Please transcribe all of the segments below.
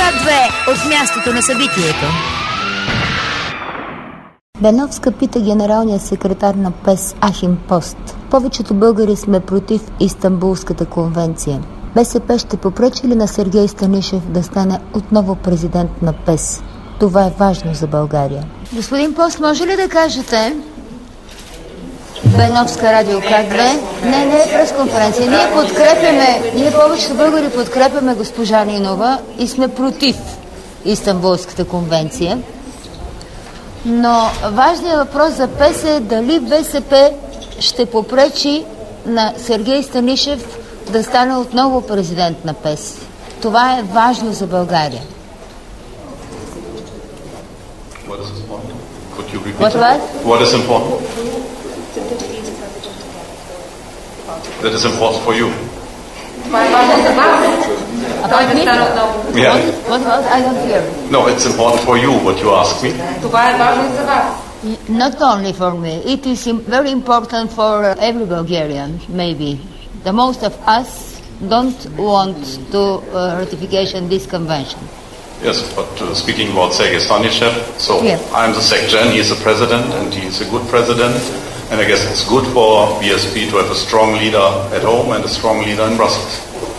К2 от мястото на събитието. Беновска пита генералния секретар на ПЕС Ахим Пост. Повечето българи сме против Истанбулската конвенция. БСП ще попречи ли на Сергей Станишев да стане отново президент на ПЕС? Това е важно за България. Господин Пост, може ли да кажете? Беновска, радио К2. Не е пресконференция. Ние повечето българи подкрепяме госпожа Нинова и сме против Истанбулската конвенция. Но важният въпрос за ПЕС е дали БСП ще попречи на Сергей Станишев да стане отново президент на ПЕС. Това е важно за България. What is important? That is important for you. About me? Yeah. What I don't hear. No, it's important for you what you ask me. Това е важно за вас. Not only for me. It is very important for every Bulgarian, maybe. The most of us don't want to ratification this convention. Yes, but speaking about Sergei Stanishev, so Yeah. I'm the SecGen, he's the president, and he's a good president, and I guess it's good for BSP to have a strong leader at home and a strong leader in Brussels.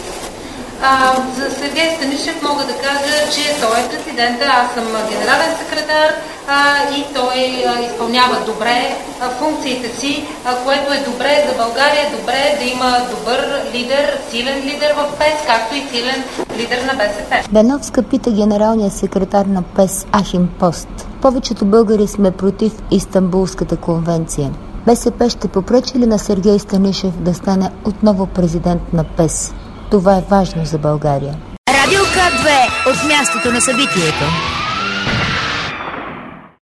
За Сергей Станишев мога да кажа, че той е президента, аз съм генерален секретар и той изпълнява добре функциите си, което е добре за България, добре да има добър лидер, силен лидер в ПЕС, както и силен лидер на БСП. Беновска пита генералния секретар на ПЕС Ахим Пост. Повечето българи сме против Истанбулската конвенция. БСП ще попречи ли на Сергей Станишев да стане отново президент на ПЕС? Това е важно за България. Радио К2 от мястото на събитието.